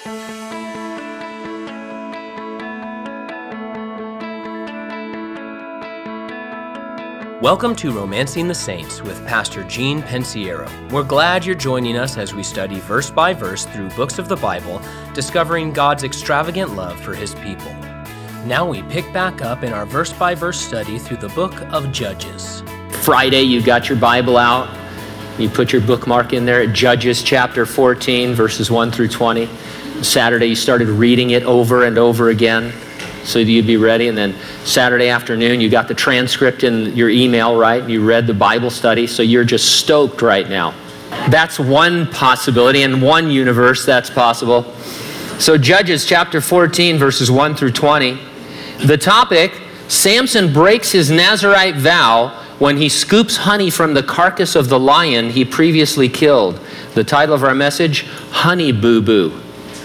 Welcome to Romancing the Saints with Pastor Gene Pensiero. We're glad you're joining us as we study verse by verse through books of the Bible, discovering God's extravagant love for His people. Now we pick back up in our verse by verse study through the book of Judges. Friday, you got your Bible out. You put your bookmark in there at Judges chapter 14, verses 1 through 20. Saturday, you started reading it over and over again so that you'd be ready. And then Saturday afternoon, you got the transcript in your email, right? You read the Bible study, so you're just stoked right now. That's one possibility. In one universe, that's possible. So Judges chapter 14, verses 1 through 20. The topic, Samson breaks his Nazirite vow when he scoops honey from the carcass of the lion he previously killed. The title of our message, Honey Boo Boo.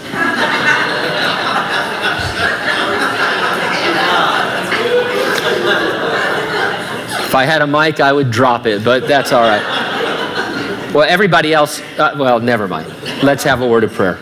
If I had a mic, I would drop it, but that's all right. Well, everybody else, never mind. Let's have a word of prayer.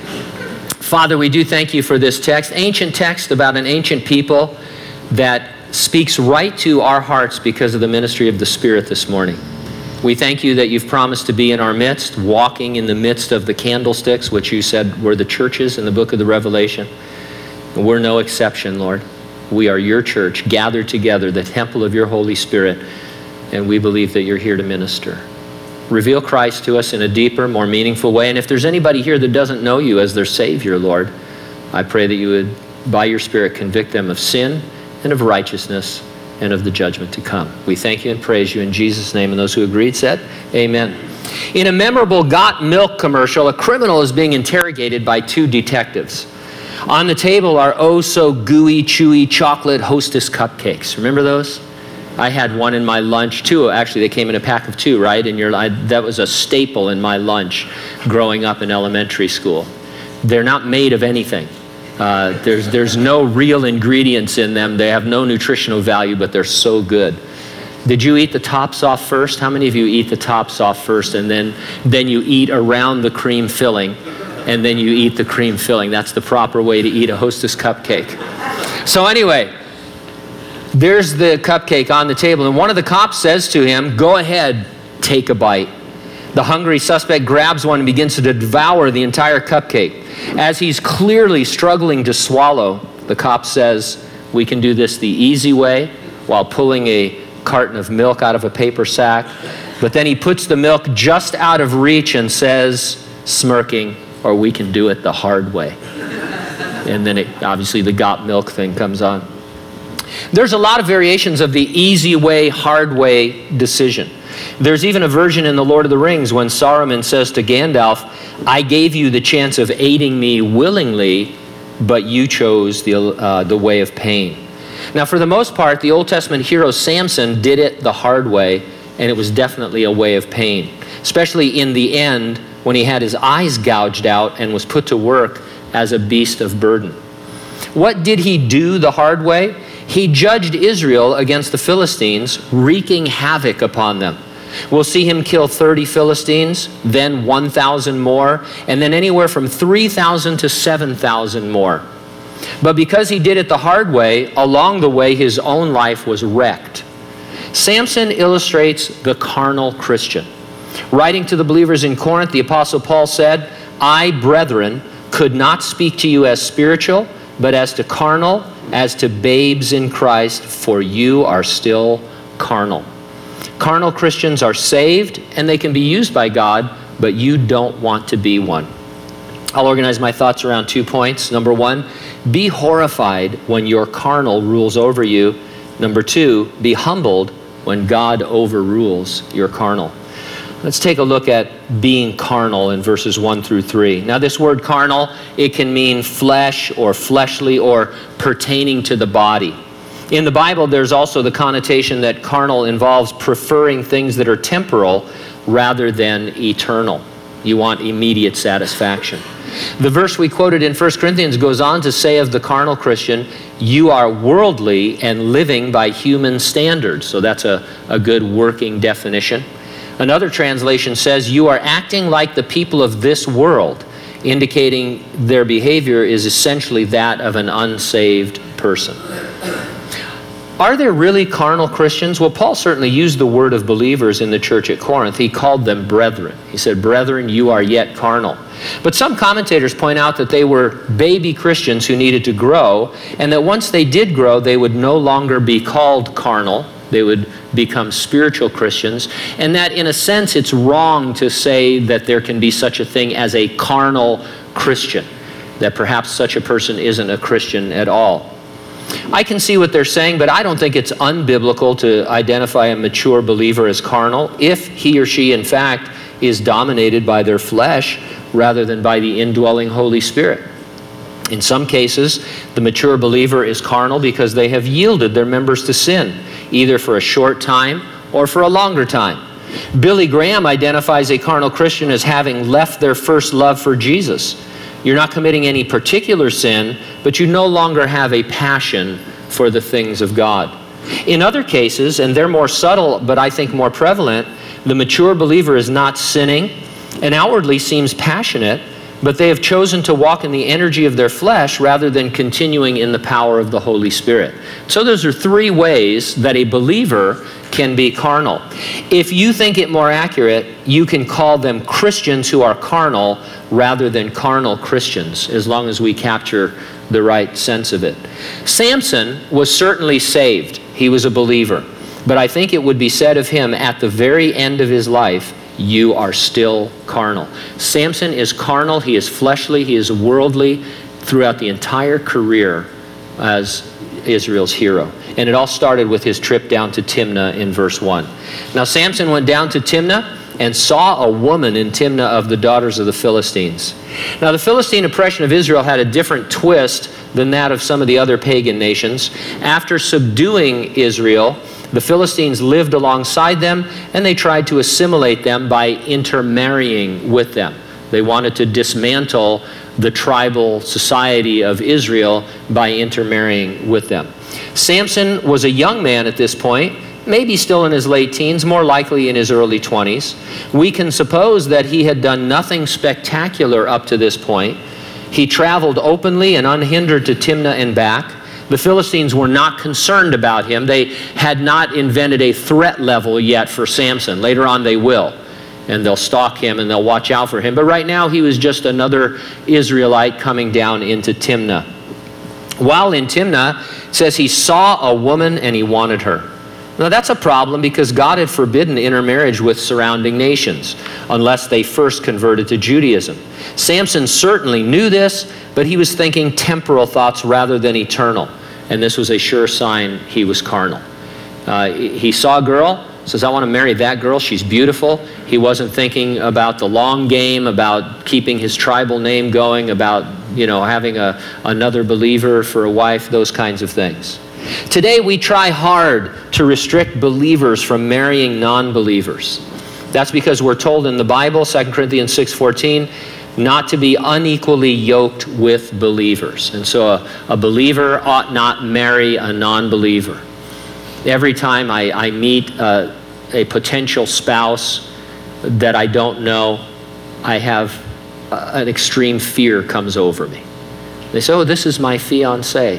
Father, we do thank you for this text, ancient text about an ancient people that speaks right to our hearts because of the ministry of the Spirit this morning. We thank you that you've promised to be in our midst, walking in the midst of the candlesticks, which you said were the churches in the book of the Revelation. And we're no exception, Lord. We are your church, gathered together, the temple of your Holy Spirit, and we believe that you're here to minister. Reveal Christ to us in a deeper, more meaningful way. And if there's anybody here that doesn't know you as their Savior, Lord, I pray that you would, by your Spirit, convict them of sin and of righteousness and of the judgment to come. We thank you and praise you in Jesus' name. And those who agreed said, amen. In a memorable Got Milk commercial, a criminal is being interrogated by two detectives. On the table are oh-so-gooey, chewy chocolate Hostess cupcakes. Remember those? I had one in my lunch, too. Actually, they came in a pack of two, right? That was a staple in my lunch growing up in elementary school. They're not made of anything. There's no real ingredients in them. They have no nutritional value, but they're so good. Did you eat the tops off first? How many of you eat the tops off first and then you eat around the cream filling? And then you eat the cream filling. That's the proper way to eat a Hostess cupcake. So anyway, there's the cupcake on the table, and one of the cops says to him, go ahead, take a bite. The hungry suspect grabs one and begins to devour the entire cupcake. As he's clearly struggling to swallow, the cop says, we can do this the easy way while pulling a carton of milk out of a paper sack. But then he puts the milk just out of reach and says, smirking, or we can do it the hard way. And then obviously the got milk thing comes on. There's a lot of variations of the easy way, hard way decision. There's even a version in The Lord of the Rings when Saruman says to Gandalf, I gave you the chance of aiding me willingly, but you chose the way of pain. Now, for the most part, the Old Testament hero Samson did it the hard way, and it was definitely a way of pain, especially in the end when he had his eyes gouged out and was put to work as a beast of burden. What did he do the hard way? He judged Israel against the Philistines, wreaking havoc upon them. We'll see him kill 30 Philistines, then 1,000 more, and then anywhere from 3,000 to 7,000 more. But because he did it the hard way, along the way his own life was wrecked. Samson illustrates the carnal Christian. Writing to the believers in Corinth, the Apostle Paul said, I, brethren, could not speak to you as spiritual, but as to carnal, as to babes in Christ, for you are still carnal. Carnal Christians are saved, and they can be used by God, but you don't want to be one. I'll organize my thoughts around 2 points. Number 1, be horrified when your carnal rules over you. Number 2, be humbled when God overrules your carnal. Let's take a look at being carnal in verses 1 through 3. Now this word carnal, it can mean flesh or fleshly or pertaining to the body. In the Bible, there's also the connotation that carnal involves preferring things that are temporal rather than eternal. You want immediate satisfaction. The verse we quoted in 1 Corinthians goes on to say of the carnal Christian, you are worldly and living by human standards. So that's a good working definition. Another translation says, you are acting like the people of this world indicating their behavior is essentially that of an unsaved person. Are there really carnal Christians? Well, Paul certainly used the word of believers in the church at Corinth. He called them brethren. He said, brethren, you are yet carnal. But some commentators point out that they were baby Christians who needed to grow, and that once they did grow, they would no longer be called carnal. They would become spiritual Christians, and that in a sense it's wrong to say that there can be such a thing as a carnal Christian, that perhaps such a person isn't a Christian at all. I can see what they're saying, but I don't think it's unbiblical to identify a mature believer as carnal if he or she, in fact, is dominated by their flesh rather than by the indwelling Holy Spirit. In some cases, the mature believer is carnal because they have yielded their members to sin, either for a short time or for a longer time. Billy Graham identifies a carnal Christian as having left their first love for Jesus. You're not committing any particular sin, but you no longer have a passion for the things of God. In other cases, and they're more subtle, but I think more prevalent, the mature believer is not sinning and outwardly seems passionate, but they have chosen to walk in the energy of their flesh rather than continuing in the power of the Holy Spirit. So those are three ways that a believer can be carnal. If you think it more accurate, you can call them Christians who are carnal rather than carnal Christians, as long as we capture the right sense of it. Samson was certainly saved. He was a believer. But I think it would be said of him at the very end of his life, you are still carnal. Samson is carnal, he is fleshly, he is worldly throughout the entire career as Israel's hero. And it all started with his trip down to Timnah in verse 1. Now Samson went down to Timnah and saw a woman in Timnah of the daughters of the Philistines. Now the Philistine oppression of Israel had a different twist than that of some of the other pagan nations. After subduing Israel, the Philistines lived alongside them, and they tried to assimilate them by intermarrying with them. They wanted to dismantle the tribal society of Israel by intermarrying with them. Samson was a young man at this point, maybe still in his late teens, more likely in his early 20s. We can suppose that he had done nothing spectacular up to this point. He traveled openly and unhindered to Timnah and back. The Philistines were not concerned about him. They had not invented a threat level yet for Samson. Later on they will. And they'll stalk him and they'll watch out for him. But right now he was just another Israelite coming down into Timnah. While in Timnah, it says he saw a woman and he wanted her. Now that's a problem because God had forbidden intermarriage with surrounding nations unless they first converted to Judaism. Samson certainly knew this, but he was thinking temporal thoughts rather than eternal. And this was a sure sign he was carnal. He saw a girl, says, I want to marry that girl. She's beautiful. He wasn't thinking about the long game, about keeping his tribal name going, about, having another believer for a wife, those kinds of things. Today we try hard to restrict believers from marrying non-believers. That's because we're told in the Bible, 2 Corinthians 6:14, not to be unequally yoked with believers. And so a believer ought not marry a non-believer. Every time I meet a potential spouse that I don't know, I have an extreme fear comes over me. They say, oh, this is my fiancé.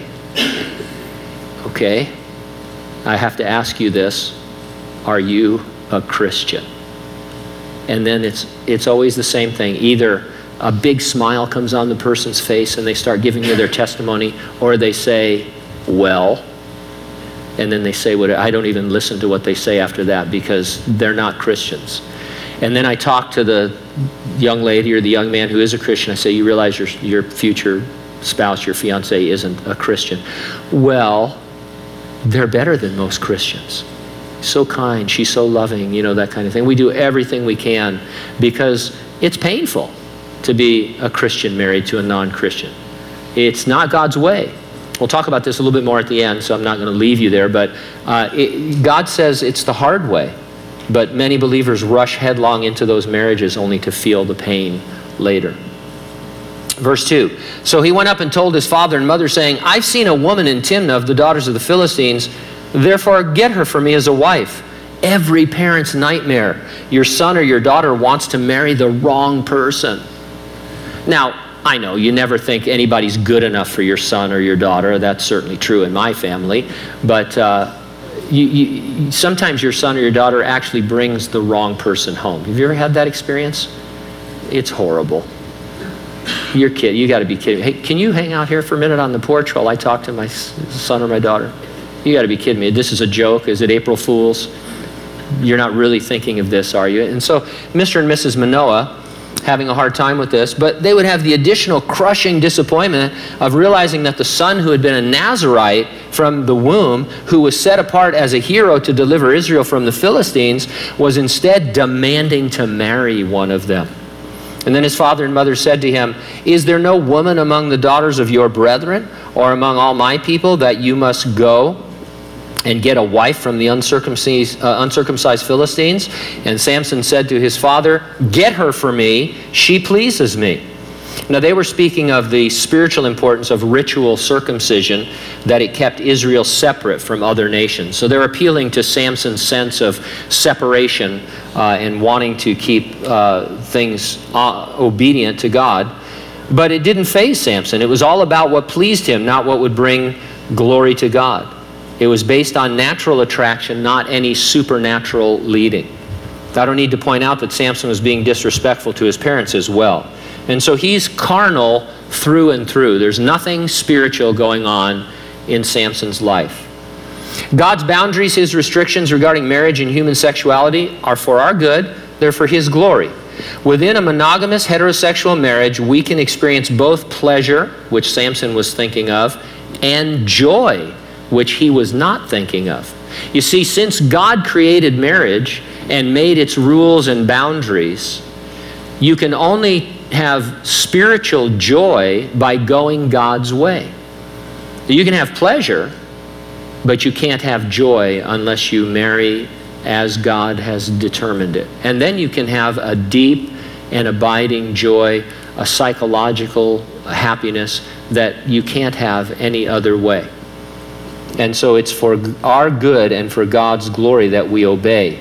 Okay, I have to ask you this. Are you a Christian? And then it's always the same thing. Either a big smile comes on the person's face and they start giving you their testimony, or they say, well, and then they say what I don't even listen to what they say after that because they're not Christians. And then I talk to the young lady or the young man who is a Christian. I say, you realize your future spouse, your fiancé isn't a Christian. Well, they're better than most Christians. So kind, she's so loving, that kind of thing. We do everything we can because it's painful to be a Christian married to a non-Christian. It's not God's way. We'll talk about this a little bit more at the end, so I'm not going to leave you there, but God says it's the hard way. But many believers rush headlong into those marriages only to feel the pain later. Verse 2, so he went up and told his father and mother, saying, I've seen a woman in Timnah of the daughters of the Philistines, therefore get her for me as a wife. Every parent's nightmare. Your son or your daughter wants to marry the wrong person. Now, I know you never think anybody's good enough for your son or your daughter. That's certainly true in my family. But sometimes your son or your daughter actually brings the wrong person home. Have you ever had that experience? It's horrible. Your kid, you got to be kidding. Hey, can you hang out here for a minute on the porch while I talk to my son or my daughter? You got to be kidding me. This is a joke. Is it April Fool's? You're not really thinking of this, are you? And so Mr. and Mrs. Manoah, having a hard time with this, but they would have the additional crushing disappointment of realizing that the son who had been a Nazarite from the womb, who was set apart as a hero to deliver Israel from the Philistines, was instead demanding to marry one of them. And then his father and mother said to him, "Is there no woman among the daughters of your brethren or among all my people that you must go and get a wife from the uncircumcised Philistines?" And Samson said to his father, "Get her for me, she pleases me." Now they were speaking of the spiritual importance of ritual circumcision, that it kept Israel separate from other nations. So they're appealing to Samson's sense of separation and wanting to keep things obedient to God. But it didn't faze Samson. It was all about what pleased him, not what would bring glory to God. It was based on natural attraction, not any supernatural leading. I don't need to point out that Samson was being disrespectful to his parents as well. And so he's carnal through and through. There's nothing spiritual going on in Samson's life. God's boundaries, his restrictions regarding marriage and human sexuality are for our good. They're for his glory. Within a monogamous heterosexual marriage, we can experience both pleasure, which Samson was thinking of, and joy, which he was not thinking of. You see, since God created marriage and made its rules and boundaries, you can only have spiritual joy by going God's way. You can have pleasure, but you can't have joy unless you marry as God has determined it. And then you can have a deep and abiding joy, a psychological happiness that you can't have any other way. And so it's for our good and for God's glory that we obey.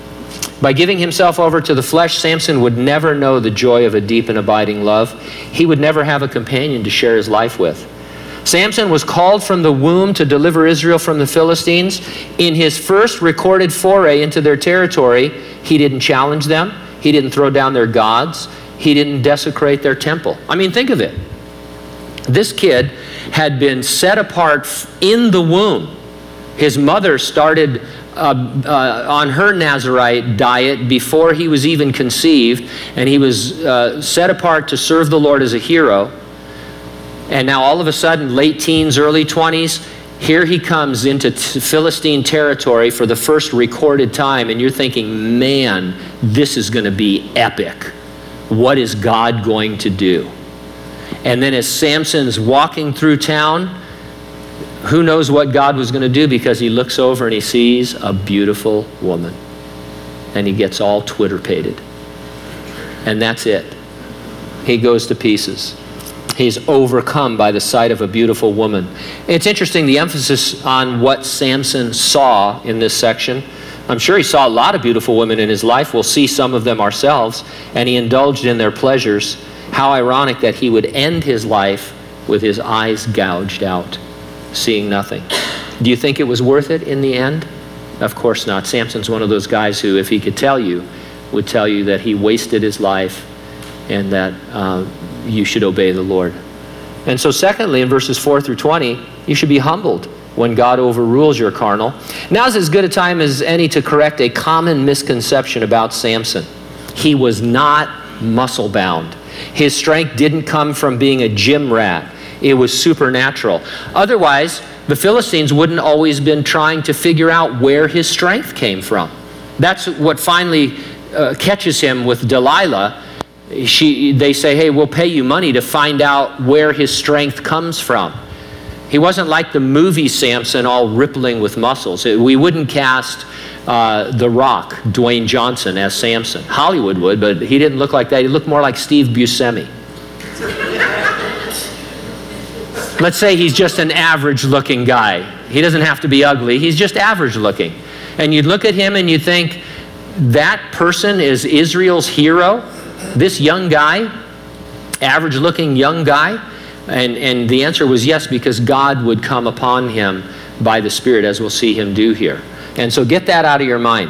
By giving himself over to the flesh, Samson would never know the joy of a deep and abiding love. He would never have a companion to share his life with. Samson was called from the womb to deliver Israel from the Philistines. In his first recorded foray into their territory, he didn't challenge them. He didn't throw down their gods. He didn't desecrate their temple. I mean, think of it. This kid had been set apart in the womb. His mother started on her Nazarite diet before he was even conceived, and he was set apart to serve the Lord as a hero. And now all of a sudden, late teens, early 20s, here he comes into Philistine territory for the first recorded time, and you're thinking, man, this is going to be epic. What is God going to do? And then as Samson's walking through town, who knows what God was going to do, because he looks over and he sees a beautiful woman. And he gets all Twitter-pated. And that's it. He goes to pieces. He's overcome by the sight of a beautiful woman. It's interesting, the emphasis on what Samson saw in this section. I'm sure he saw a lot of beautiful women in his life. We'll see some of them ourselves. And he indulged in their pleasures. How ironic that he would end his life with his eyes gouged out, seeing nothing. Do you think it was worth it in the end? Of course not. Samson's one of those guys who, if he could tell you, would tell you that he wasted his life and that you should obey the Lord. And so secondly, in verses 4 through 20, you should be humbled when God overrules your carnal. Now's as good a time as any to correct a common misconception about Samson. He was not muscle-bound. His strength didn't come from being a gym rat. It was supernatural. Otherwise, the Philistines wouldn't always been trying to figure out where his strength came from. That's what finally catches him with Delilah. They say, hey, we'll pay you money to find out where his strength comes from. He wasn't like the movie Samson, all rippling with muscles. We wouldn't cast The Rock, Dwayne Johnson, as Samson. Hollywood would, but he didn't look like that. He looked more like Steve Buscemi. Let's say he's just an average-looking guy. He doesn't have to be ugly. He's just average-looking. And you'd look at him and you think, that person is Israel's hero? This young guy? average-looking young guy? And the answer was yes, because God would come upon him by the Spirit, as we'll see him do here. And so get that out of your mind.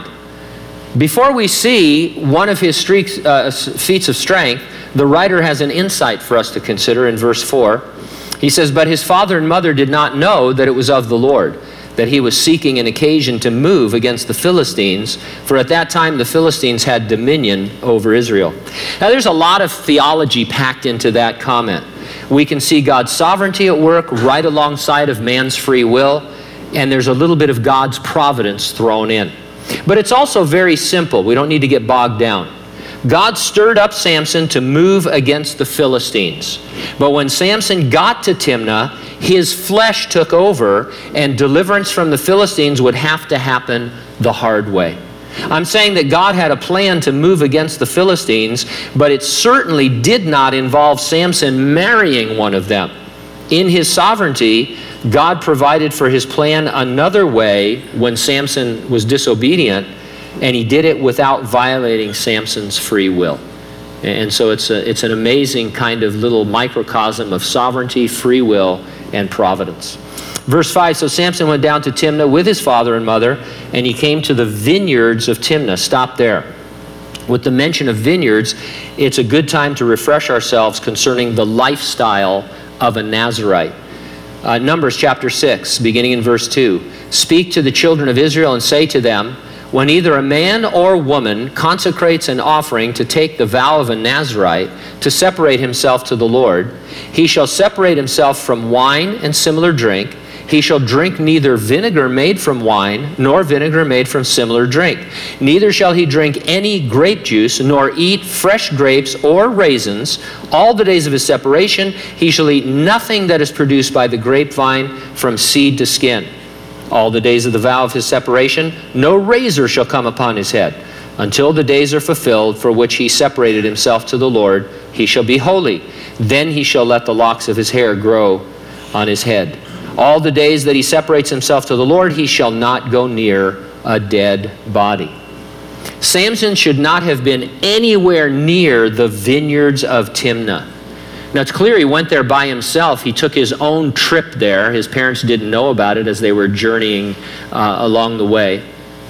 Before we see one of his feats of strength, the writer has an insight for us to consider in verse 4. He says, "But his father and mother did not know that it was of the Lord, that he was seeking an occasion to move against the Philistines, for at that time the Philistines had dominion over Israel." Now there's a lot of theology packed into that comment. We can see God's sovereignty at work right alongside of man's free will, and there's a little bit of God's providence thrown in. But it's also very simple. We don't need to get bogged down. God stirred up Samson to move against the Philistines. But when Samson got to Timnah, his flesh took over, and deliverance from the Philistines would have to happen the hard way. I'm saying that God had a plan to move against the Philistines, but it certainly did not involve Samson marrying one of them. In his sovereignty, God provided for his plan another way when Samson was disobedient, and he did it without violating Samson's free will. And so it's an amazing kind of little microcosm of sovereignty, free will, and providence. Verse 5, "So Samson went down to Timnah with his father and mother, and he came to the vineyards of Timnah." Stop there. With the mention of vineyards, it's a good time to refresh ourselves concerning the lifestyle of a Nazirite. Numbers chapter 6, beginning in verse 2. "Speak to the children of Israel and say to them, when either a man or woman consecrates an offering to take the vow of a Nazirite to separate himself to the Lord, he shall separate himself from wine and similar drink. He shall drink neither vinegar made from wine, nor vinegar made from similar drink. Neither shall he drink any grape juice, nor eat fresh grapes or raisins. All the days of his separation he shall eat nothing that is produced by the grapevine from seed to skin. All the days of the vow of his separation, no razor shall come upon his head. Until the days are fulfilled for which he separated himself to the Lord, he shall be holy. Then he shall let the locks of his hair grow on his head. All the days that he separates himself to the Lord, he shall not go near a dead body." Samson should not have been anywhere near the vineyards of Timnah. Now it's clear he went there by himself. He took his own trip there. His parents didn't know about it as they were journeying along the way.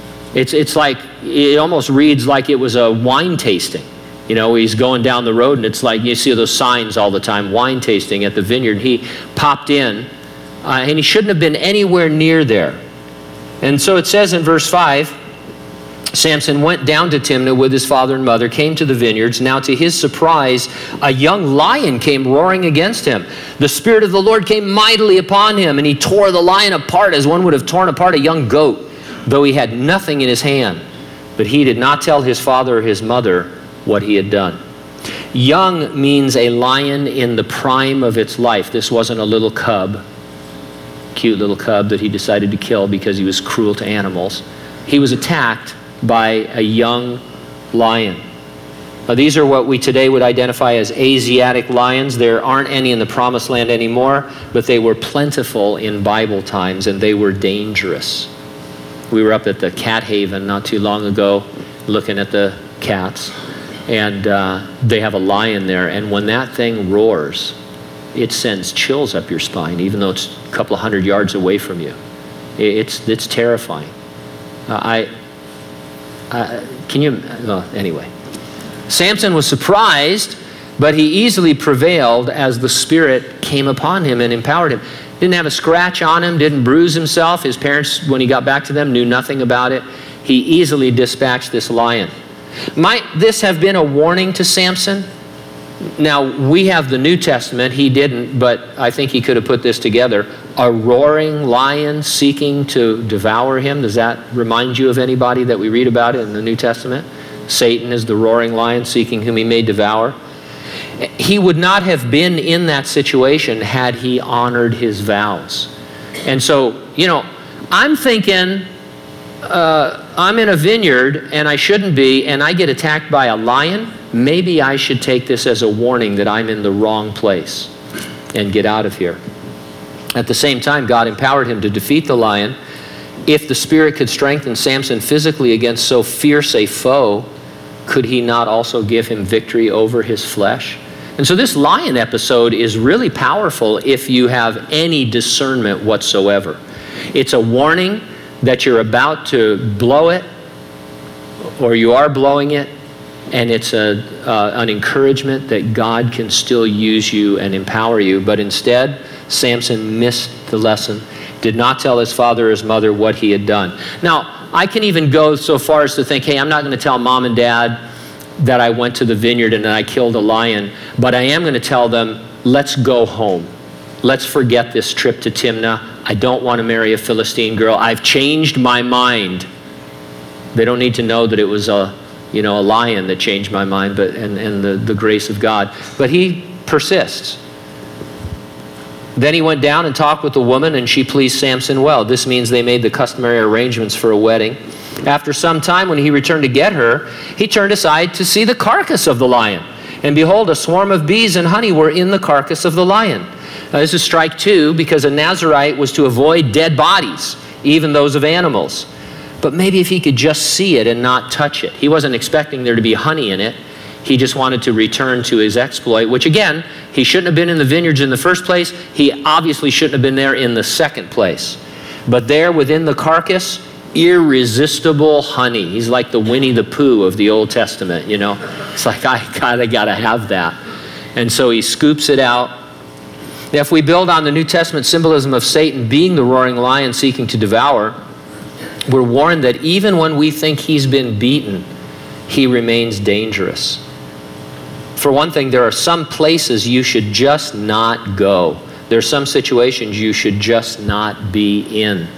It's like, it almost reads like it was a wine tasting. You know, he's going down the road and it's like, you see those signs all the time, wine tasting at the vineyard. He popped in and he shouldn't have been anywhere near there. And so it says in verse 5, Samson went down to Timnah with his father and mother, came to the vineyards. Now to his surprise, a young lion came roaring against him. The Spirit of the Lord came mightily upon him, and he tore the lion apart as one would have torn apart a young goat, though he had nothing in his hand. But he did not tell his father or his mother what he had done. Young means a lion in the prime of its life. This wasn't a little cub, cute little cub that he decided to kill because he was cruel to animals. He was attacked by a young lion. Now, these are what we today would identify as Asiatic lions. There aren't any in the Promised Land anymore, but they were plentiful in Bible times, and they were dangerous. We were up at the Cat Haven not too long ago looking at the cats, and they have a lion there, and when that thing roars, it sends chills up your spine, even though it's a couple of 100 yards away from you. It's terrifying. Anyway. Samson was surprised, but he easily prevailed as the Spirit came upon him and empowered him. Didn't have a scratch on him, didn't bruise himself. His parents, when he got back to them, knew nothing about it. He easily dispatched this lion. Might this have been a warning to Samson? Now, we have the New Testament. He didn't, but I think he could have put this together. A roaring lion seeking to devour him. Does that remind you of anybody that we read about it in the New Testament? Satan is the roaring lion seeking whom he may devour. He would not have been in that situation had he honored his vows. And so, I'm thinking, I'm in a vineyard and I shouldn't be, and I get attacked by a lion. Maybe I should take this as a warning that I'm in the wrong place and get out of here. At the same time, God empowered him to defeat the lion. If the Spirit could strengthen Samson physically against so fierce a foe, could he not also give him victory over his flesh? And so this lion episode is really powerful if you have any discernment whatsoever. It's a warning that you're about to blow it, or you are blowing it, and it's an encouragement that God can still use you and empower you. But instead, Samson missed the lesson, did not tell his father or his mother what he had done. Now, I can even go so far as to think, hey, I'm not going to tell mom and dad that I went to the vineyard and I killed a lion, but I am going to tell them, let's go home. Let's forget this trip to Timnah. I don't want to marry a Philistine girl. I've changed my mind. They don't need to know that it was a lion that changed my mind, but and the grace of God. But he persists. Then he went down and talked with the woman, and she pleased Samson well. This means they made the customary arrangements for a wedding. After some time, when he returned to get her, he turned aside to see the carcass of the lion. And behold, a swarm of bees and honey were in the carcass of the lion. Now, this is strike two, because a Nazirite was to avoid dead bodies, even those of animals. But maybe if he could just see it and not touch it. He wasn't expecting there to be honey in it. He just wanted to return to his exploit, which again, he shouldn't have been in the vineyards in the first place. He obviously shouldn't have been there in the second place. But there within the carcass, irresistible honey. He's like the Winnie the Pooh of the Old Testament, It's like, I gotta have that. And so he scoops it out. Now, if we build on the New Testament symbolism of Satan being the roaring lion seeking to devour, we're warned that even when we think he's been beaten, he remains dangerous. For one thing, there are some places you should just not go. There are some situations you should just not be in.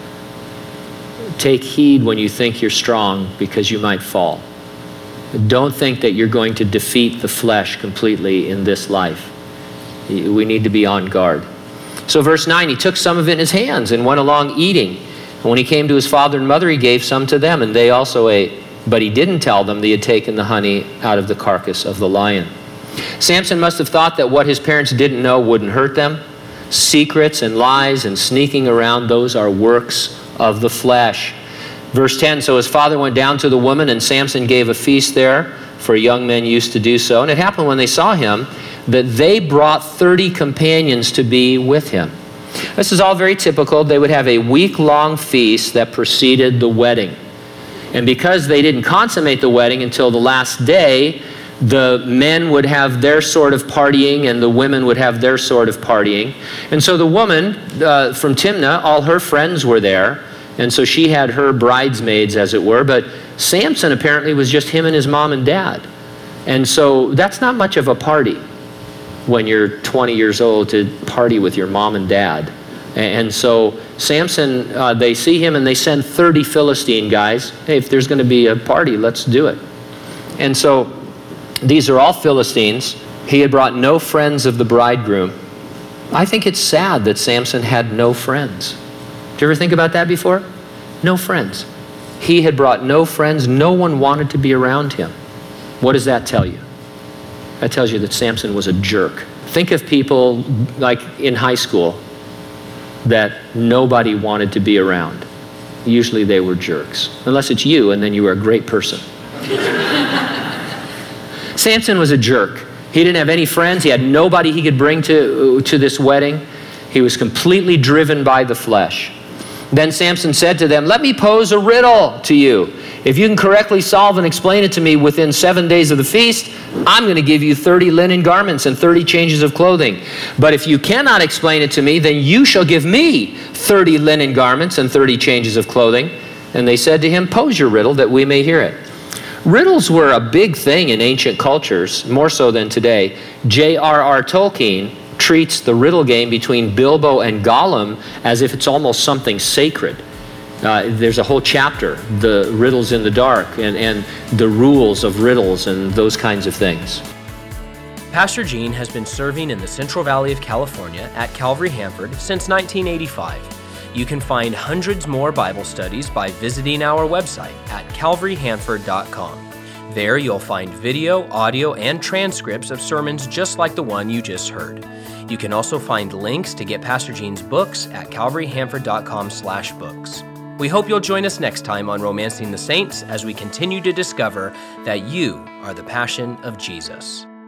Take heed when you think you're strong, because you might fall. Don't think that you're going to defeat the flesh completely in this life. We need to be on guard. So verse 9, he took some of it in his hands and went along eating. And when he came to his father and mother, he gave some to them, and they also ate. But he didn't tell them that he had taken the honey out of the carcass of the lion. Samson must have thought that what his parents didn't know wouldn't hurt them. Secrets and lies and sneaking around, those are works of the flesh. Verse 10, so his father went down to the woman, and Samson gave a feast there, for young men used to do so. And it happened when they saw him that they brought 30 companions to be with him. This is all very typical. They would have a week-long feast that preceded the wedding. And because they didn't consummate the wedding until the last day, the men would have their sort of partying and the women would have their sort of partying. And so the woman from Timnah, all her friends were there. And so she had her bridesmaids, as it were. But Samson apparently was just him and his mom and dad. And so that's not much of a party when you're 20 years old to party with your mom and dad. And so Samson, they see him and they send 30 Philistine guys. Hey, if there's going to be a party, let's do it. And so these are all Philistines. He had brought no friends of the bridegroom. I think it's sad that Samson had no friends. Did you ever think about that before? No friends. He had brought no friends. No one wanted to be around him. What does that tell you? That tells you that Samson was a jerk. Think of people like in high school that nobody wanted to be around. Usually they were jerks. Unless it's you, and then you were a great person. Samson was a jerk. He didn't have any friends. He had nobody he could bring to this wedding. He was completely driven by the flesh. Then Samson said to them, let me pose a riddle to you. If you can correctly solve and explain it to me within 7 days of the feast, I'm going to give you 30 linen garments and 30 changes of clothing. But if you cannot explain it to me, then you shall give me 30 linen garments and 30 changes of clothing. And they said to him, pose your riddle that we may hear it. Riddles were a big thing in ancient cultures, more so than today. J.R.R. Tolkien treats the riddle game between Bilbo and Gollum as if it's almost something sacred. There's a whole chapter, the riddles in the dark, and the rules of riddles and those kinds of things. Pastor Gene has been serving in the Central Valley of California at Calvary Hanford since 1985. You can find hundreds more Bible studies by visiting our website at calvaryhanford.com. There you'll find video, audio, and transcripts of sermons just like the one you just heard. You can also find links to get Pastor Gene's books at calvaryhanford.com/books. We hope you'll join us next time on Romancing the Saints as we continue to discover that you are the passion of Jesus.